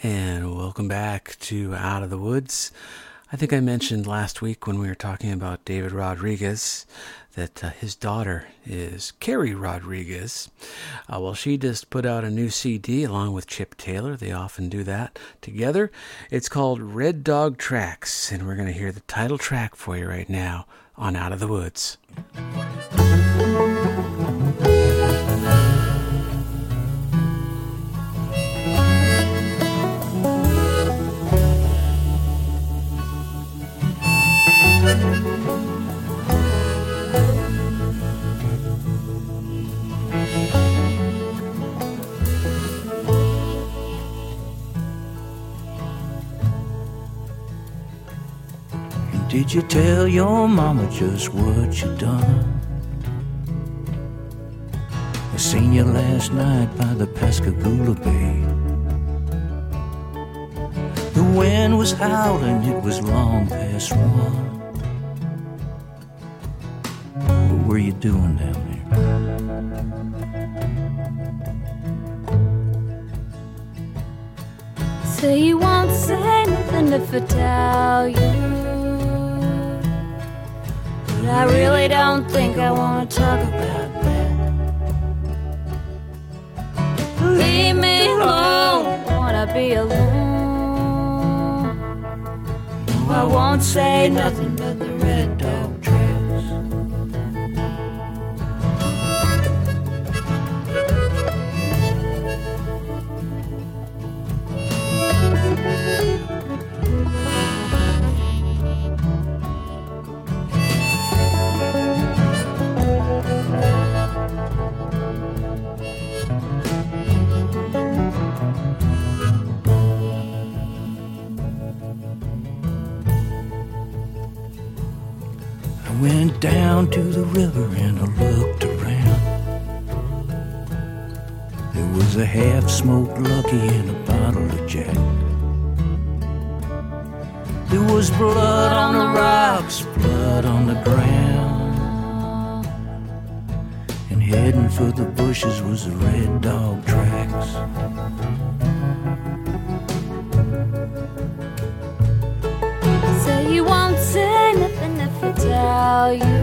And welcome back to Out of the Woods. I think I mentioned last week when we were talking about David Rodriguez that his daughter is Carrie Rodriguez. Well, she just put out a new CD along with Chip Taylor. They often do that together. It's called Red Dog Tracks, and we're going to hear the title track for you right now on Out of the Woods. Did you tell your mama just what you done? I seen you last night by the Pascagoula Bay. The wind was howling, it was long past 1. What were you doing down there? Say you won't say nothing if I tell you, but I really don't think I want to talk about that. Leave me alone, wanna be alone. No, I won't say nothing but the Red Dog Tracks. Went down to the river and I looked around. There was a half-smoked Lucky and a bottle of Jack. There was blood on the rocks, blood on the ground, and heading for the bushes was the Red Dog Tracks. Say you won't say nothing if I tell you,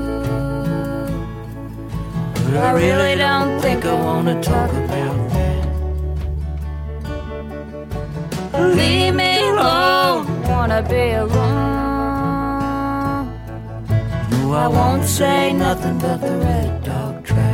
but I really don't think I want to talk about that. Leave me alone, wanna be alone. No, I won't say nothing but the Red Dog Tracks.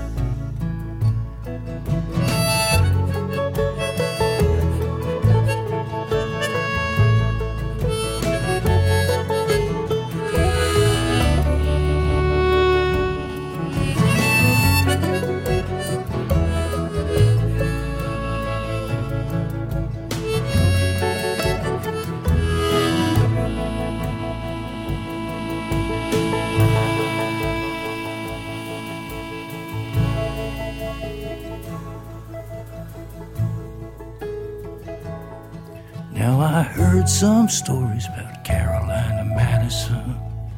Now I heard some stories about Carolina Madison.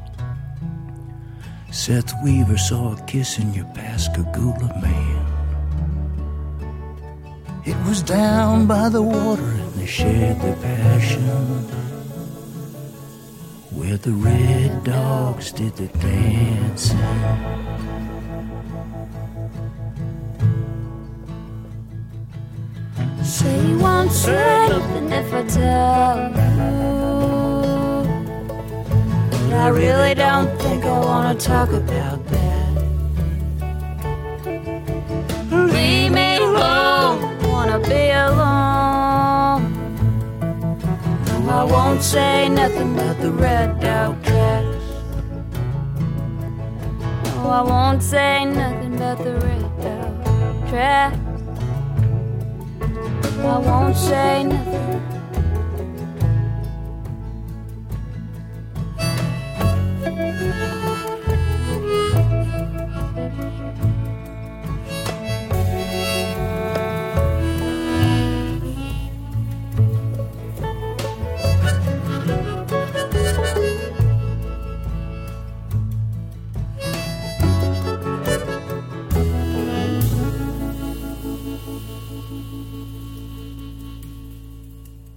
Seth Weaver saw a kiss in your Pascagoula man. It was down by the water and they shared their passion, where the red dogs did the dancing. Say you won't say nothing if I tell you, but I really don't think I want to talk about that. Leave me alone, wanna be alone. No, I won't say nothing but the Red Dog Tracks. No, I won't say nothing but the Red Dog Tracks. I won't say nothing.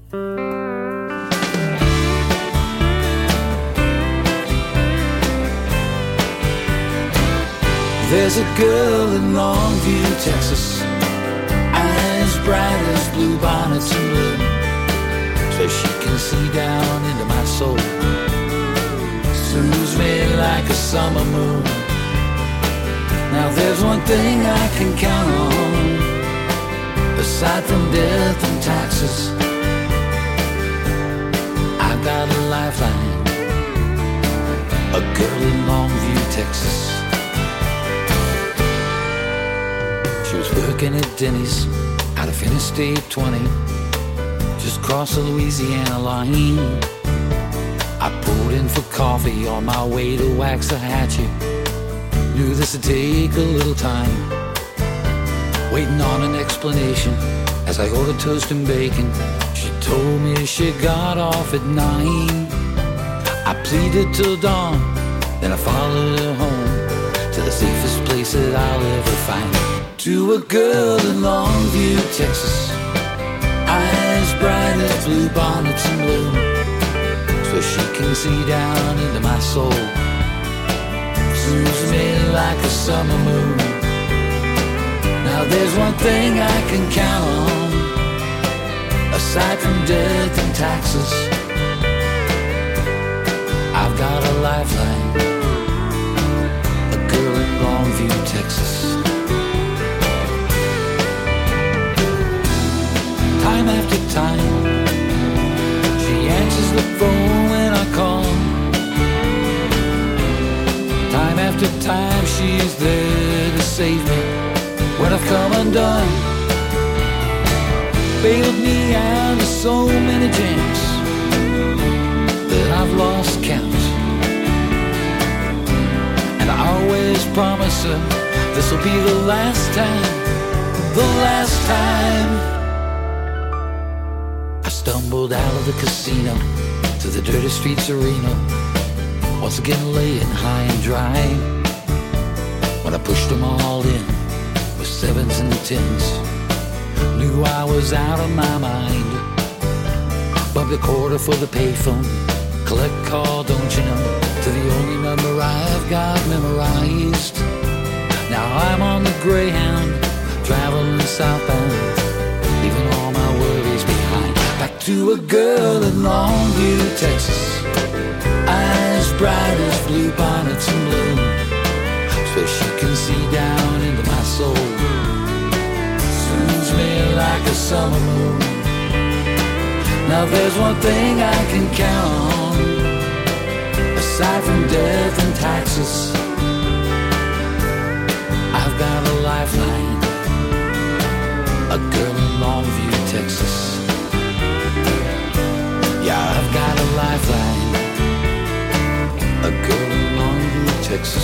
There's a girl in Longview, Texas, eyes bright as blue bonnets and blue, so she can see down into my soul, soothes me like a summer moon. Now there's one thing I can count on, aside from death and taxes, I've got a lifeline, a girl in Longview, Texas. She was working at Denny's out of Interstate 20, just across the Louisiana line. I pulled in for coffee on my way to Waxahachie. Knew this would take a little time, waiting on an explanation as I ordered toast and bacon. She told me she got off at 9. I pleaded till dawn, then I followed her home to the safest place that I'll ever find. To a girl in Longview, Texas, eyes bright as blue bonnets and blue, so she can see down into my soul, soothes me like a summer moon. Now there's one thing I can count on, aside from death and taxes, I've got a lifeline, a girl in Longview, Texas. Time after time, she answers the phone when I call. Time after time, she's there to save me when I've come undone. Bailed me out of so many jams that I've lost count. And I always promise her this'll be the last time, the last time. Stumbled out of the casino to the dirty streets arena, once again laying high and dry. When I pushed them all in with 7s and 10s, knew I was out of my mind. Bumped a quarter for the payphone, collect call, don't you know, to the only number I've got memorized. Now I'm on the Greyhound, traveling southbound, leaving all my worries behind. Back to a girl in Longview, Texas, eyes bright as blue bonnets and blue, so she can see down into my soul, soothes me like a summer moon. Now there's one thing I can count on, aside from death and taxes, I've got a lifeline, a girl in Longview, Texas. Yeah, I've got a lifeline, a girl in Longview, Texas.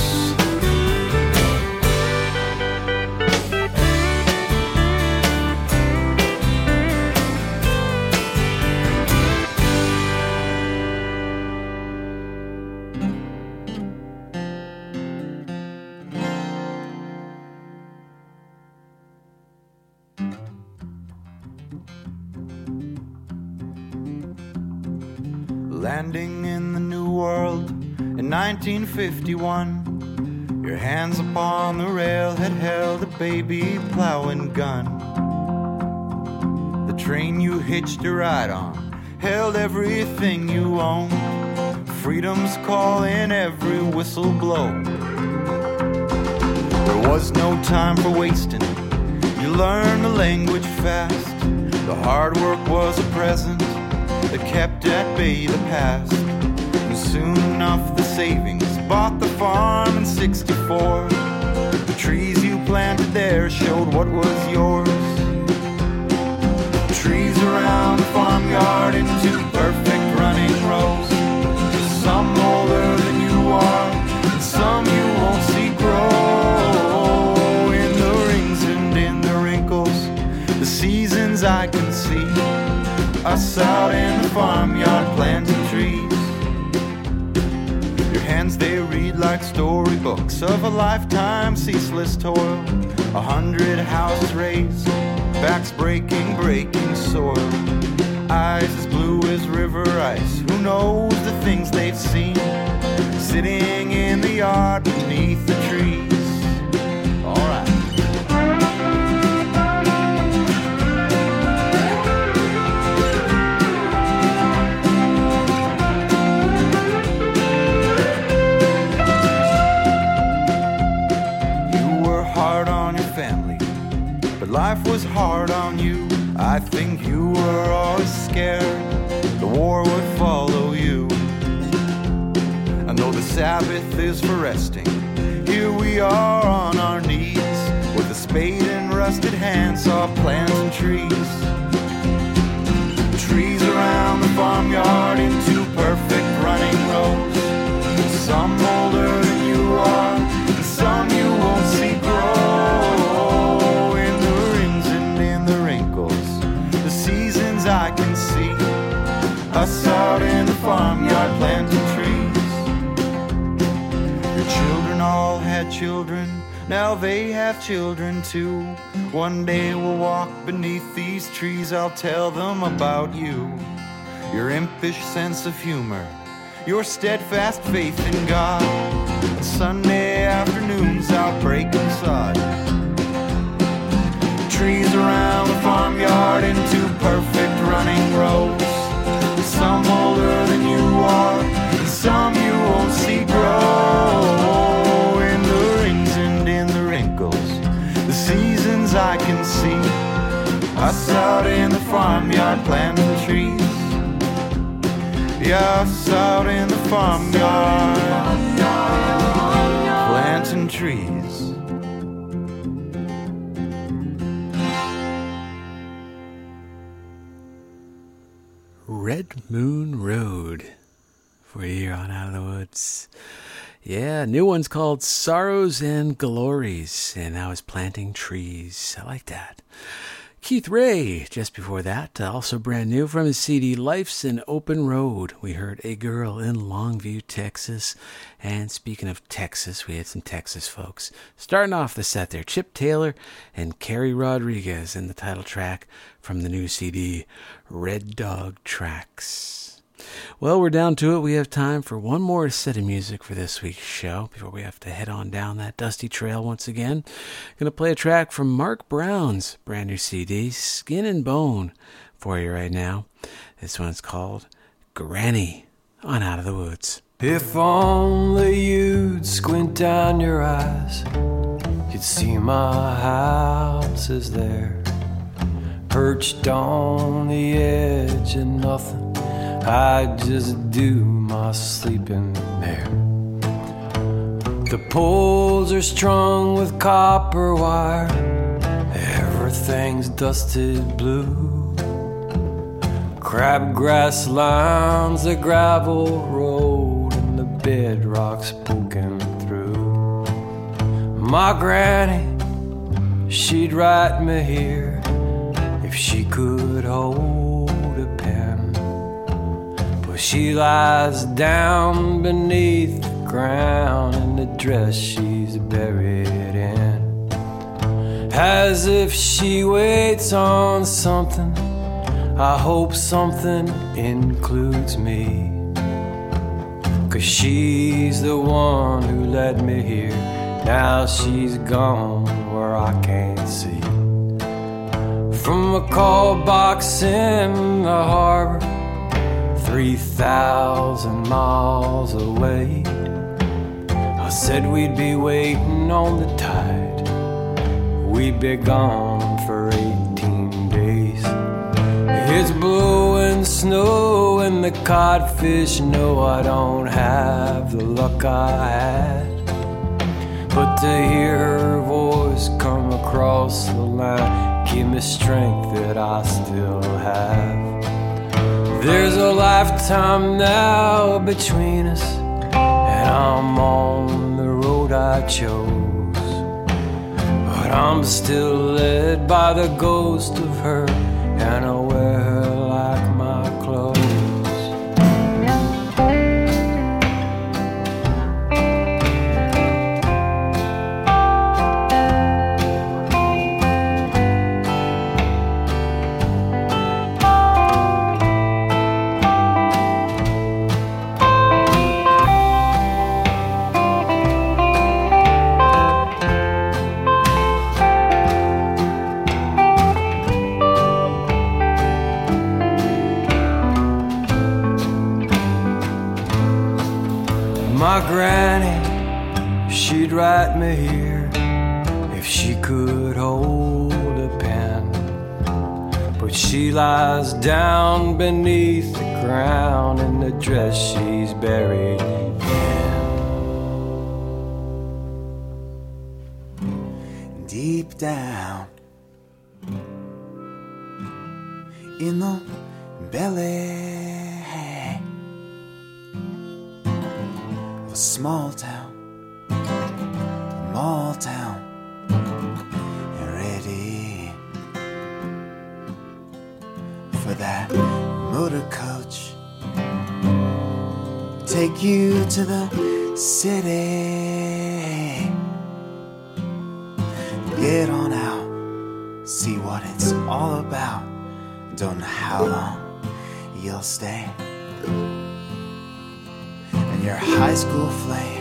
Landing in the New World in 1951, your hands upon the rail had held a baby plowing gun. The train you hitched a ride on held everything you owned, freedom's call in every whistle blow. There was no time for wasting, you learned the language fast. The hard work was a present that kept at bay the past. And soon enough the savings bought the farm in '64. The trees you planted there showed what was yours. Trees around the farmyard in 2 perfect running rows, some older than you are, and some you won't see grow. In the rings and in the wrinkles, the seasons I can see, us out in the farmyard planting trees. Your hands, they read like storybooks of a lifetime ceaseless toil. 100 houses raised, backs breaking soil. Eyes as river ice. Who knows the things they've seen sitting in the yard beneath the trees. All right. Life was hard on you. I think you were always scared the war would follow you. I know the Sabbath is for resting. Here we are on our knees with a spade and rusted hands, saw planting trees. Trees around the farmyard into perfect running rows. Some older than you are, and some you won't see grow. I can see us out in the farmyard planting trees. Your children all had children, now they have children too. One day we'll walk beneath these trees, I'll tell them about you. Your impish sense of humor, your steadfast faith in God. Sunday afternoons out breaking sod. Trees around the farmyard into perfect running rows. Some older than you are, and some you won't see grow. In the rings and in the wrinkles, the seasons I can see. Us out in the farmyard planting trees. Yeah, us out in the farmyard planting trees. Red Moon Road for you on Out of the Woods. Yeah, new one's called Sorrows and Glories, and now is Planting Trees. I like that. Keith Ray, just before that, also brand new from his CD Life's an Open Road. We heard A Girl in Longview, Texas. And speaking of Texas, we had some Texas folks. Starting off the set there, Chip Taylor and Carrie Rodriguez in the title track from the new CD, Red Dog Tracks. Well, we're down to it. We have time for one more set of music for this week's show before we have to head on down that dusty trail once again. Going to play a track from Mark Brown's brand new CD, Skin and Bone, for you right now. This one's called Granny on Out of the Woods. If only you'd squint down your eyes, you'd see my house is there, perched on the edge of nothing. I just do my sleeping there. The poles are strung with copper wire, everything's dusted blue. Crabgrass lines the gravel road, and the bedrock's poking through. My granny, she'd write me here if she could hold a pen. She lies down beneath the ground in the dress she's buried in, as if she waits on something. I hope something includes me, 'cause she's the one who led me here. Now she's gone where I can't see. From a call box in the harbor, 3,000 miles away, I said we'd be waiting on the tide. We'd be gone for 18 days. It's blowing snow and the codfish know I don't have the luck I had. But to hear her voice come across the line give me strength that I still have. There's a lifetime now between us, and I'm on the road I chose. But I'm still led by the ghost of her, and I wear her like my clothes. My granny, she'd write me here if she could hold a pen. But she lies down beneath the ground in the dress she's buried in. Deep down in the belly of a small town, ready for that motor coach, take you to the city. Get on out, see what it's all about. Don't know how long you'll stay. And your high school flame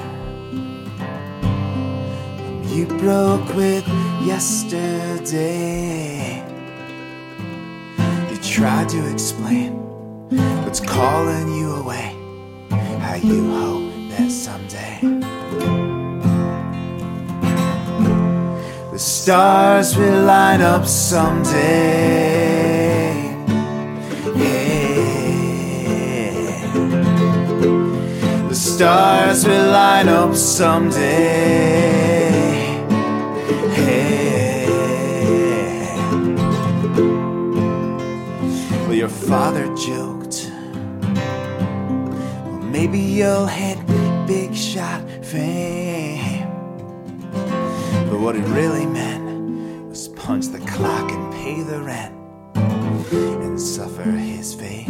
you broke with yesterday. You tried to explain what's calling you away, how you hope that someday the stars will line up someday. Yeah. The stars will line up someday. Yeah. Well, your father joked, well, maybe you'll hit big shot fame. But what it really meant was punch the clock and pay the rent and suffer his fate.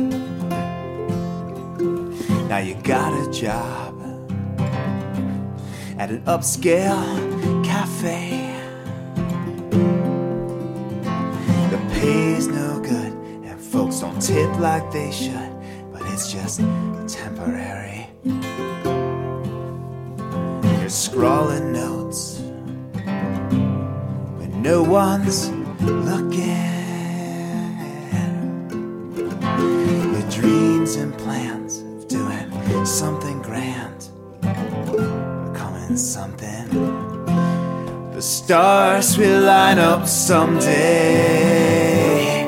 Now you got a job at an upscale cafe. The pay's no good and folks don't tip like they should, but it's just temporary. You're scrawling notes when no one's looking. Your dreams and plans of doing something grand, becoming something. The stars will line up someday.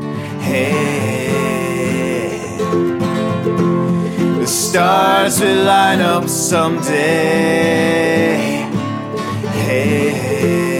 Hey, the stars will line up someday. Hey.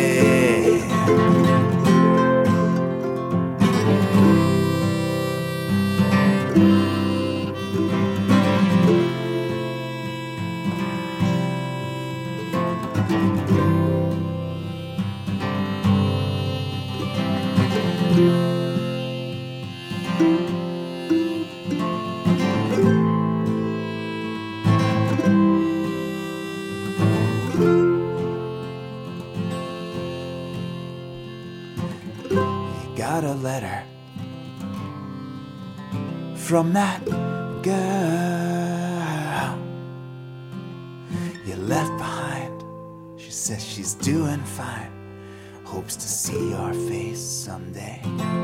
Got a letter from that girl you left behind. She says she's doing fine, hopes to see your face someday.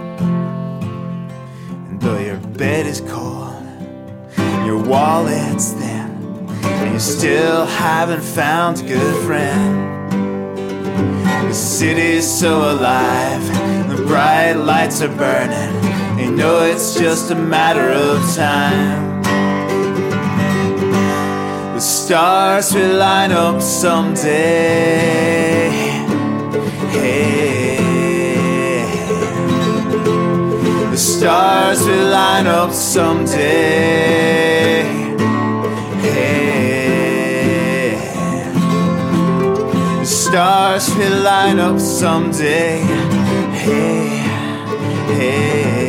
And though your bed is cold, your wallet's thin, and you still haven't found a good friend. The city's so alive, the bright lights are burning. You know it's just a matter of time. The stars will line up someday. Hey. The stars will line up someday. Hey. The stars will line up someday. Hey, hey.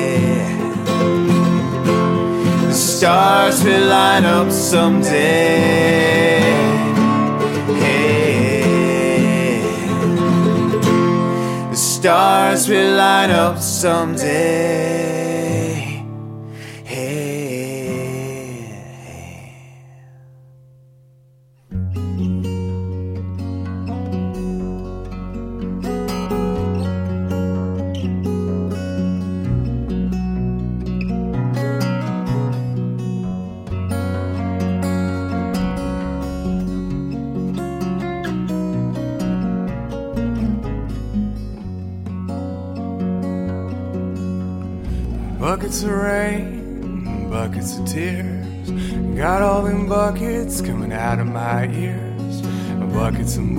The stars will line up someday. Hey. The stars will line up someday. Hey. Buckets of rain, buckets of tears. Got all them buckets coming out of my ears. Buckets of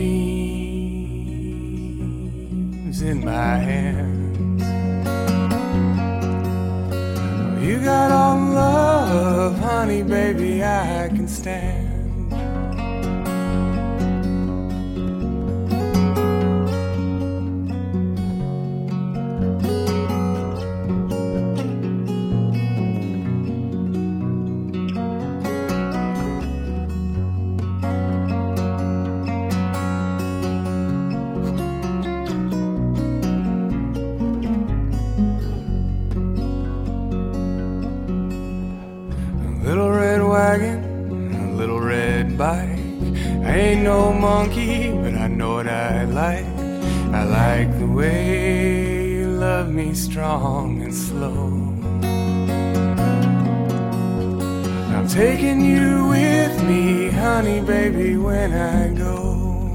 moonbeams in my hands. You got all the love, honey, baby, I can stand. Monkey, but I know what I like. I like the way you love me strong and slow. I'm taking you with me, honey, baby, when I go.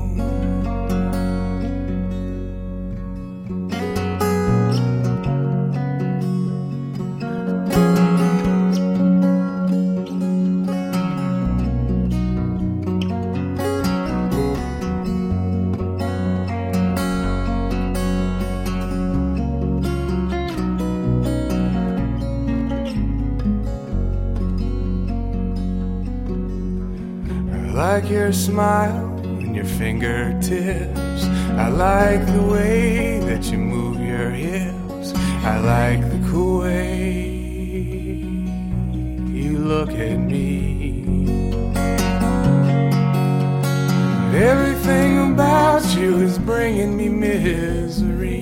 I like your smile and your fingertips. I like the way that you move your hips. I like the cool way you look at me. But everything about you is bringing me misery.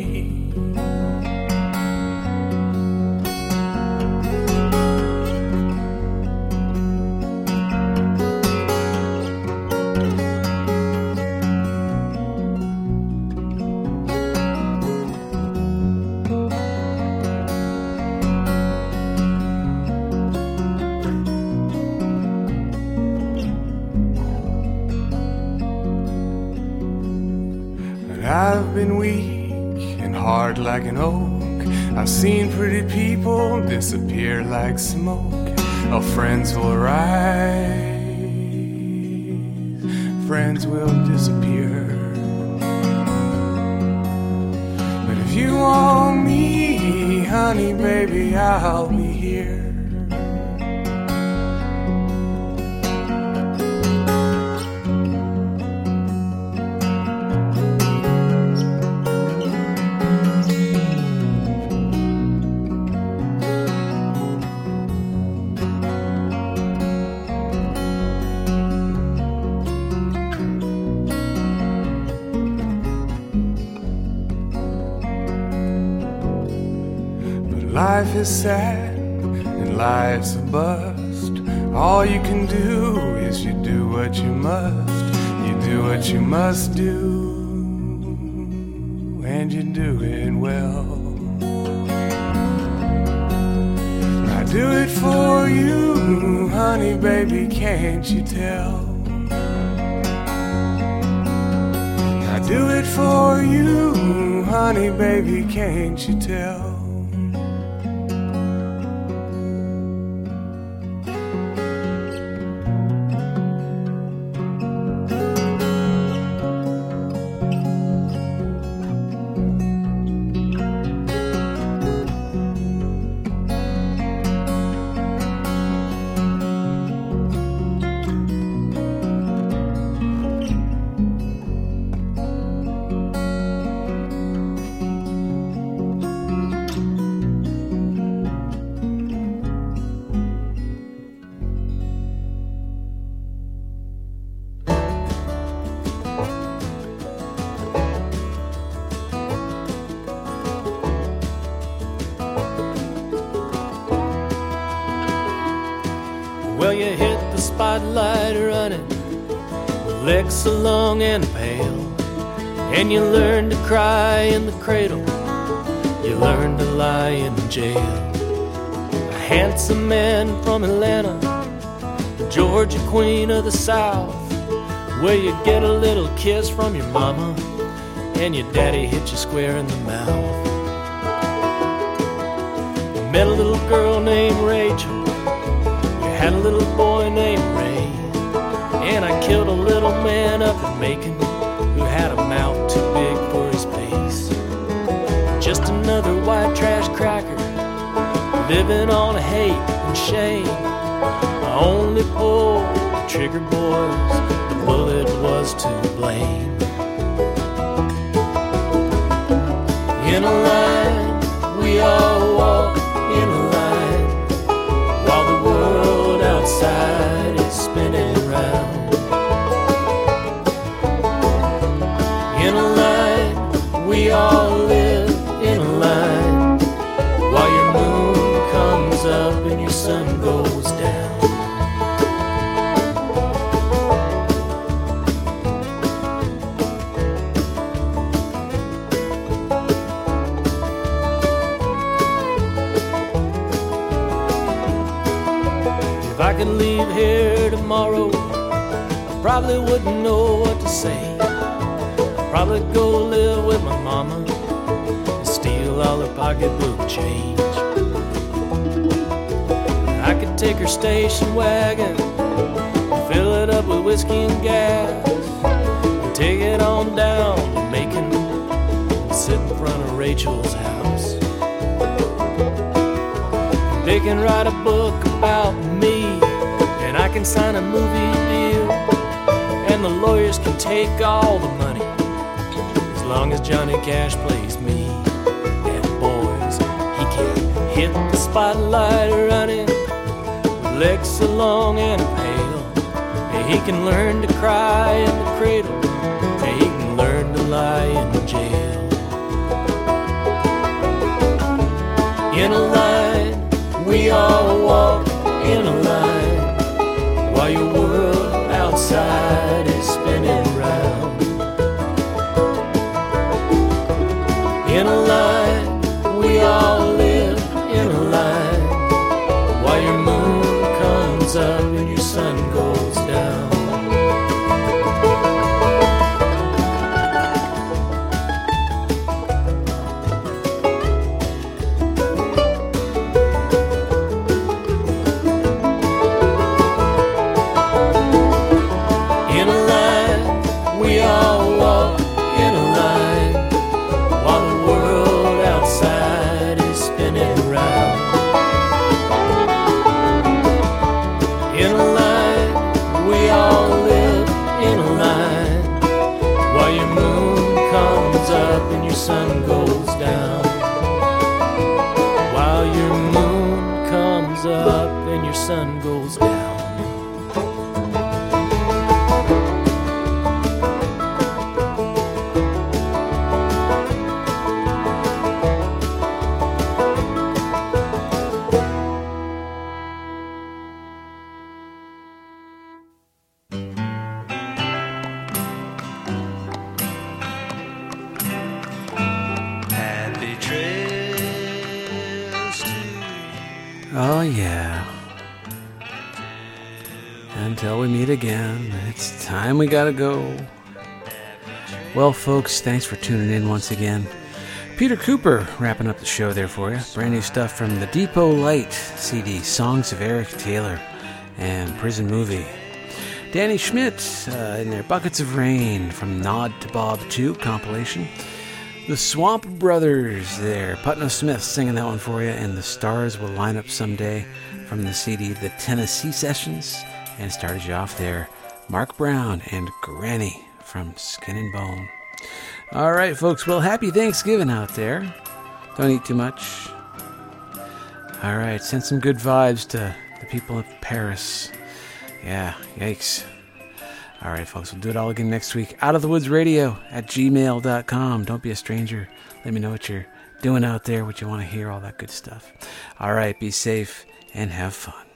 I've been weak and hard like an oak. I've seen pretty people disappear like smoke. Oh, friends will rise, friends will disappear. But if you want me, honey, baby, I'll be here. Life is sad and life's a bust. All you can do is you do what you must. You do what you must do, and you do it well. I do it for you, honey, baby, can't you tell? I do it for you, honey, baby, can't you tell? Well, you hit the spotlight running, legs so long and pale, and you learn to cry in the cradle, you learn to lie in jail. A handsome man from Atlanta, Georgia queen of the South, where you get a little kiss from your mama, and your daddy hit you square in the mouth. met a little girl named Rachel. We had a little boy named Ray. And I killed a little man up in Macon who had a mouth too big for his face. Just another white trash cracker living on hate and shame. I only pulled the trigger, boys, the bullet was to blame. In a line, we all walk in a line, while the world outside is spinning round. In a line, we all live in a line, while your moon comes up and your sun goes down. If I could leave here tomorrow, I probably wouldn't know what to say. I'd probably go live with my mama and steal all her pocketbook change. I could take her station wagon and fill it up with whiskey and gas, and take it on down to Macon and sit in front of Rachel's house. They can write a book about me, and I can sign a movie deal, and the lawyers can take all the money, as long as Johnny Cash plays me. And boys, he can hit the spotlight running, with legs so long and pale. And he can learn to cry in the cradle, and he can learn to lie in jail. In a line, we all walk in a line, while your world outside is spinning round. In a line, we all live in a line, while your moon comes up and your sun goes down. Sun goes down, while your moon comes up and your sun goes down. Oh, yeah. Until we meet again, it's time we gotta go. Well, folks, thanks for tuning in once again. Peter Cooper wrapping up the show there for you. Brand new stuff from the Depot Light CD, Songs of Eric Taylor and Prison Movie. Danny Schmidt in their Buckets of Rain from Nod to Bob 2 compilation. The Swamp Brothers there, Putnam Smith singing that one for you, and The Stars Will Line Up Someday from the CD The Tennessee Sessions. And started you off there, Mark Brown and Granny from Skin and Bone. All right, folks, well, happy Thanksgiving out there. Don't eat too much. All right, send some good vibes to the people of Paris. Yeah, yikes. All right, folks, we'll do it all again next week. outofthewoodsradio@gmail.com. Don't be a stranger. Let me know what you're doing out there, what you want to hear, all that good stuff. All right, be safe and have fun.